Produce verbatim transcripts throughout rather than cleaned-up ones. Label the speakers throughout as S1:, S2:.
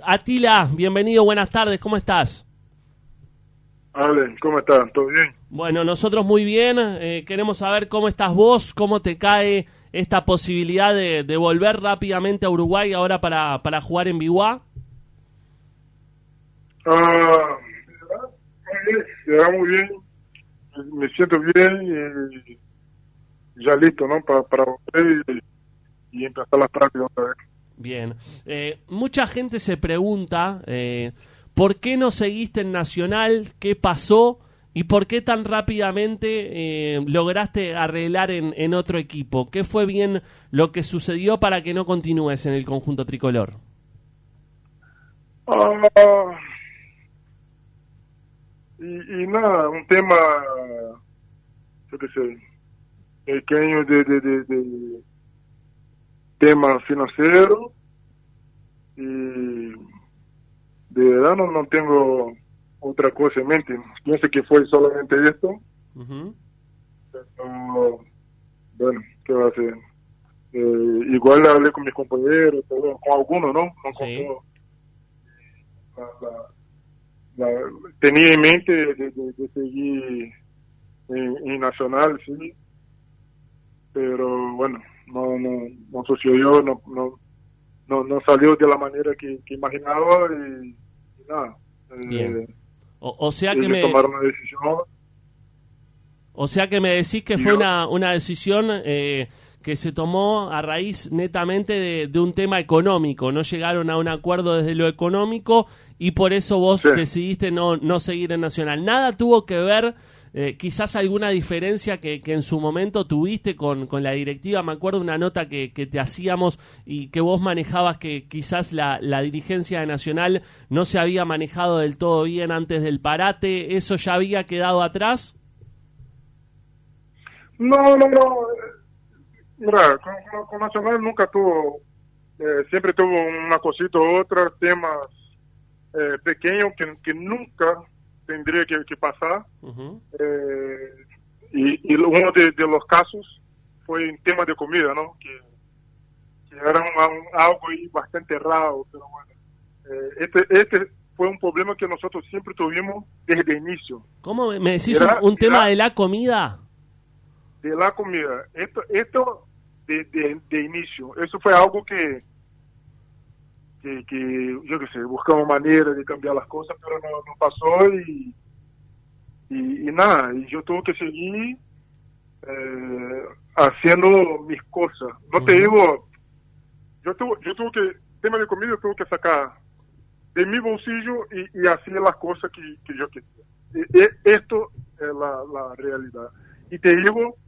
S1: Atila, bienvenido, buenas tardes, ¿cómo estás?
S2: Ale, ¿cómo estás? ¿Todo bien?
S1: Bueno, nosotros muy bien, eh, queremos saber cómo estás vos, cómo te cae esta posibilidad de, de volver rápidamente a Uruguay ahora para, para jugar en Biguá.
S2: Ah, será muy bien, me siento bien y ya listo, ¿no? Para, para volver y, y empezar las prácticas otra vez.
S1: Bien, eh, mucha gente se pregunta eh, ¿por qué no seguiste en Nacional? ¿Qué pasó? ¿Y por qué tan rápidamente eh, lograste arreglar en, en otro equipo? ¿Qué fue bien lo que sucedió para que no continúes en el conjunto tricolor?
S2: Ah, y, y nada, un tema, yo qué sé, pequeño de, de, de, de tema financiero y de verdad no, no tengo otra cosa en mente. Pienso que fue solamente esto.
S1: Uh-huh.
S2: Pero, bueno, ¿qué va a hacer? Eh, igual hablé con mis compañeros, todo, con algunos, ¿no? No
S1: Sí.
S2: con todos. La, la, la, tenía en mente de, de, de seguir en, en Nacional, sí, pero bueno, no no no sucedió, no no no, no salió de la manera que, que imaginaba y, y nada.
S1: Bien.
S2: Eh,
S1: O, o sea que
S2: ellos
S1: me
S2: tomaron una decisión.
S1: o sea que me decís que
S2: y
S1: fue
S2: yo,
S1: una, una decisión eh, que se tomó a raíz netamente de, de un tema económico. No llegaron a un acuerdo desde lo económico y por eso vos
S2: sí.
S1: decidiste no, no seguir en Nacional. Nada tuvo que ver, eh, quizás alguna diferencia que, que en su momento tuviste con, con la directiva. Me acuerdo una nota que, que te hacíamos y que vos manejabas que quizás la, la dirigencia de Nacional no se había manejado del todo bien antes del parate. ¿Eso ya había quedado atrás?
S2: No, no, no. Mira, con, con, con Nacional nunca tuvo, eh, siempre tuvo una cosita u otra, temas eh, pequeños que, que nunca tendría que, que pasar.
S1: Uh-huh.
S2: Eh, y, y uno de, de los casos fue en tema de comida, ¿no? Que, que era un, un, algo ahí bastante raro, pero bueno. Eh, este, este fue un problema que nosotros siempre tuvimos desde el inicio.
S1: ¿Cómo me decís
S2: Era,
S1: un, un tema
S2: era
S1: de la comida?
S2: de la comida. Esto, esto de, de, de inicio, eso fue algo que, que, que yo qué sé, buscamos manera de cambiar las cosas, pero no, no pasó y, y, y nada, y yo tuve que seguir eh, haciendo mis cosas. No te
S1: Uh-huh.
S2: digo, yo tuve, yo tuve que, tema de comida, yo tuve que sacar de mi bolsillo y, y hacer las cosas que, que yo quería. Y, y esto es la, la realidad. Y te digo,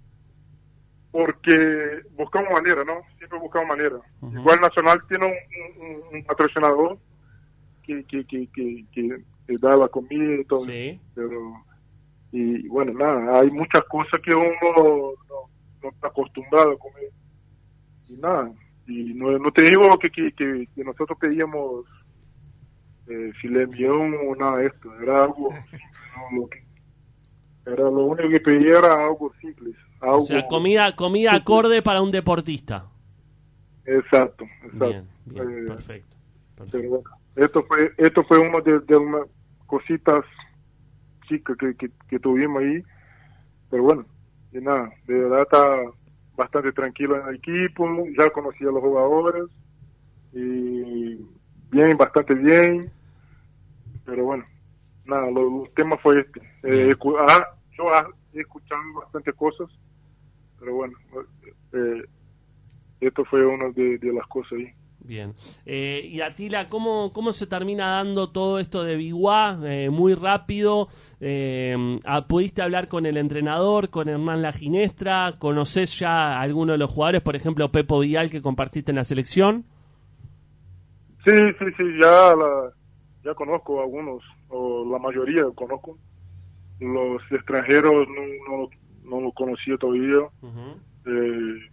S2: porque buscamos manera, ¿no? Siempre buscamos manera. Uh-huh. Igual Nacional tiene un, un, un patrocinador que, que, que, que, que, que da la comida y todo.
S1: Sí.
S2: Pero, y bueno, nada, hay muchas cosas que uno no, no está acostumbrado a comer. Y nada, y no, no te digo que, que, que, que nosotros pedíamos eh, filet mignon o nada de esto. Era algo simple, ¿no? Lo que, era lo único que pedía era algo simple. Algo
S1: o sea, comida comida
S2: simple.
S1: Acorde para un deportista.
S2: Exacto, exacto.
S1: Bien, bien,
S2: eh,
S1: perfecto, perfecto.
S2: Pero bueno, esto fue, esto fue uno de, de unas cositas chicas que, que, que tuvimos ahí. Pero bueno, y nada, de verdad está bastante tranquilo en el equipo, ya conocí a los jugadores y bien, bastante bien. Pero bueno, nada, lo, el tema fue este. Eh, ah, yo he escuchado bastantes cosas, pero bueno, eh, esto fue una de, de las cosas ahí.
S1: Bien. Eh, y Atila, ¿cómo, ¿cómo se termina dando todo esto de Biguá? Eh, muy rápido. Eh, ¿Pudiste hablar con el entrenador, con Hernán La Ginestra? ¿Conocés ya a alguno de los jugadores, por ejemplo, Pepo Vial, que compartiste en la selección?
S2: Sí, sí, sí, ya, la, ya conozco a algunos, o la mayoría conozco. Los extranjeros no, no, no lo conocía todavía. Uh-huh. Eh,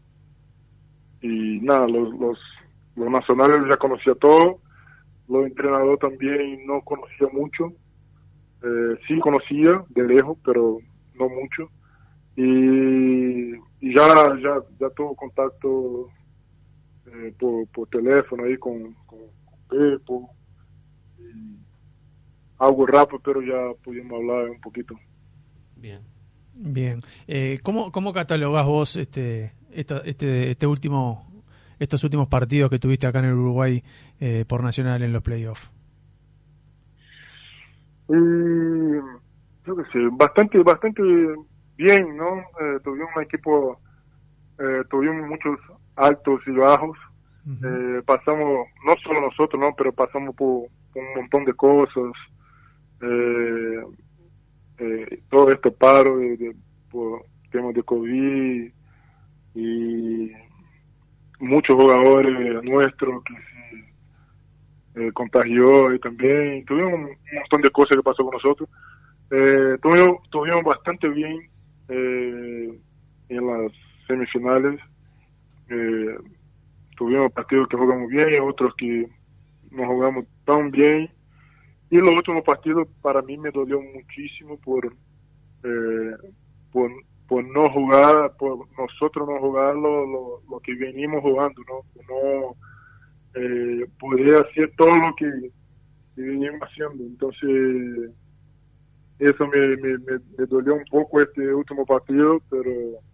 S2: y nada, los, los los nacionales ya conocía todo, los entrenadores también no conocía mucho, eh, sí conocía de lejos, pero no mucho, y, y ya ya ya tuvo contacto eh, por, por teléfono ahí con, con, Pepo, y algo rápido, pero ya pudimos hablar un poquito.
S1: Bien.
S3: Bien. Eh, ¿cómo, ¿Cómo catalogás vos este, esta, este, este último, estos últimos partidos que tuviste acá en el Uruguay eh, por Nacional en los playoffs?
S2: Y yo qué sé, bastante, bastante bien, ¿no? Eh, tuvimos un equipo, eh, tuvimos muchos altos y bajos. Uh-huh. eh, pasamos, no solo nosotros, ¿no? Pero pasamos por, por un montón de cosas. Eh, eh, todo esto paro de, de, por temas de COVID y muchos jugadores nuestros que se eh, contagió y también tuvimos un montón de cosas que pasó con nosotros. Eh, tuvimos, tuvimos bastante bien eh, en las semifinales. Eh, tuvimos partidos que jugamos bien y otros que no jugamos tan bien. Y los últimos partidos para mí me dolió muchísimo por, eh, por, por no jugar, por nosotros no jugar lo, lo, lo que venimos jugando, ¿no? No eh, poder hacer todo lo que, que venimos haciendo. Entonces, eso me, me, me, me dolió un poco este último partido, pero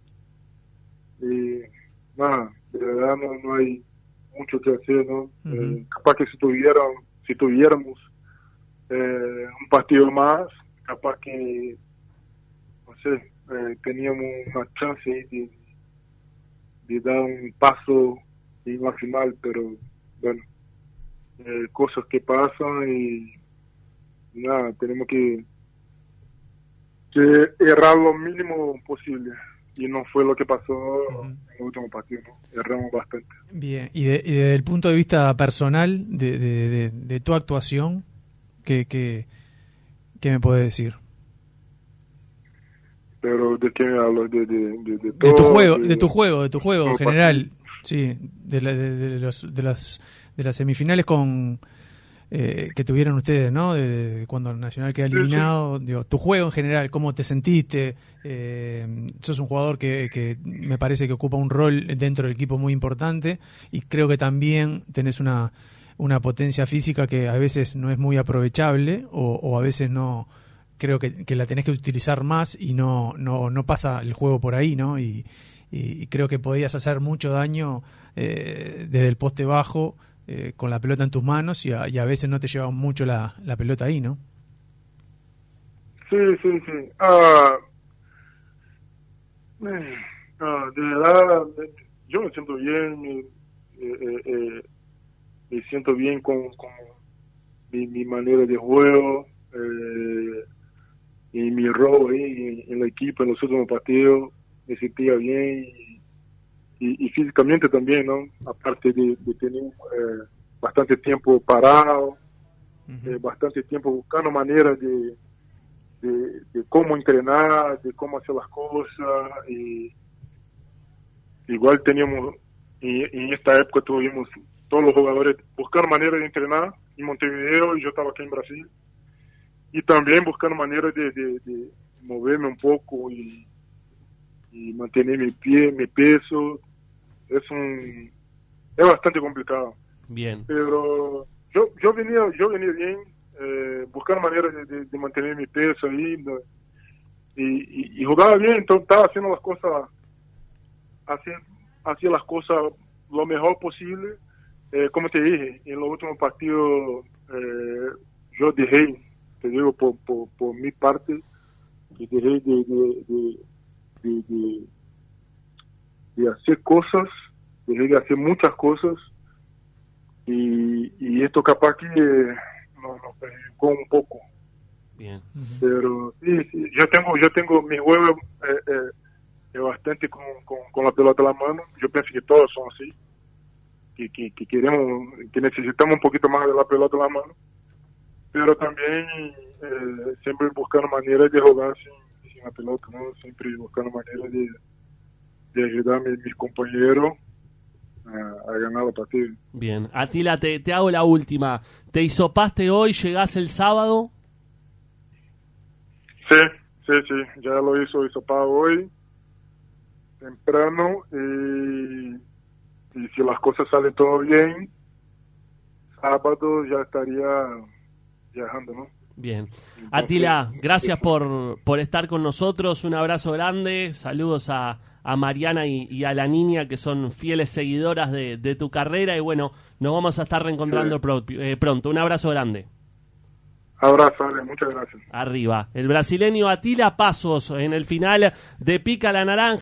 S2: eh, nada, de verdad no, no hay mucho que hacer, ¿no? Uh-huh. Eh, capaz que si tuvieran, si tuviéramos Eh, un partido más, capaz que, no sé, eh, teníamos una chance de, de dar un paso en la final, pero bueno, eh, cosas que pasan y nada, tenemos que, que errar lo mínimo posible. Y no fue lo que pasó uh-huh. en el último partido, ¿no? Erramos bastante.
S3: Bien, y, de, y desde el punto de vista personal de, de, de, de tu actuación, ¿Qué, qué, qué me puedes decir?
S2: Pero de qué hablo, de, de, de, de,
S3: todo, de tu juego,
S2: de,
S3: de tu juego, de tu juego en general,
S2: partido.
S3: Sí, de, la, de, de, los, de las de las semifinales con eh, que tuvieron ustedes, ¿no? De, de cuando Nacional queda eliminado, sí, sí. Digo, tu juego en general, ¿cómo te sentiste? Eh, sos un jugador que, que me parece que ocupa un rol dentro del equipo muy importante y creo que también tenés una una potencia física que a veces no es muy aprovechable o, o a veces no, creo que, que la tenés que utilizar más y no no no pasa el juego por ahí, ¿no? Y, y, y creo que podías hacer mucho daño eh, desde el poste bajo eh, con la pelota en tus manos y a, y a veces no te lleva mucho la, la pelota ahí, ¿no?
S2: Sí, sí, sí. Ah, eh, ah, de verdad, yo me siento bien. Eh, eh, eh, me siento bien con, con mi, mi manera de juego eh, y mi rol ahí en, en el equipo en los últimos partidos. Me sentía bien y, y, y físicamente también, ¿no? Aparte de, de tener eh, bastante tiempo parado, uh-huh. eh, bastante tiempo buscando maneras de, de, de cómo entrenar, de cómo hacer las cosas. Y igual teníamos, y en esta época tuvimos todos los jugadores buscando manera de entrenar en Montevideo y yo estaba aquí en Brasil y también buscando manera de, de, de moverme un poco y, y mantener mi pie, mi peso. Es un es bastante complicado.
S1: Bien.
S2: Pero yo yo venía yo venía bien eh, buscando manera de, de, de mantener mi peso ahí ¿no? y, y, y jugaba bien, entonces estaba haciendo las cosas hacía, hacía las cosas lo mejor posible. Eh, como te dije, en los últimos partidos eh, yo dejé, te digo por, por, por mi parte, dejé de, de, de, de, de, de hacer cosas, dejé de hacer muchas cosas y, y esto capaz que eh, nos, nos perjudicó un poco.
S1: Bien.
S2: Pero sí, sí, yo tengo yo tengo mi juego eh, eh, bastante con, con, con la pelota en la mano. Yo pienso que todos son así. Que, que, que queremos, que necesitamos un poquito más de la pelota en la mano, pero también eh, siempre buscando maneras de jugar sin, sin la pelota, ¿no? Siempre buscando maneras de, de ayudar a mis, mis compañeros a, a ganar la partida.
S1: Bien, Atila, te, te hago la última. ¿Te hisopaste hoy? ¿Llegás el sábado?
S2: Sí, sí, sí, ya lo hizo hisopado hoy, temprano, y Y si las cosas salen todo bien, sábado ya estaría viajando, ¿no?
S1: Bien.
S2: Entonces,
S1: Atila, gracias por, por estar con nosotros. Un abrazo grande. Saludos a, a Mariana y, y a la niña, que son fieles seguidoras de, de tu carrera. Y bueno, nos vamos a estar reencontrando
S2: Sí.
S1: pro- eh, pronto. Un abrazo grande.
S2: Abrazo, Ale, muchas gracias.
S1: Arriba. El brasileño Atila Pasos en el final de Pica la Naranja.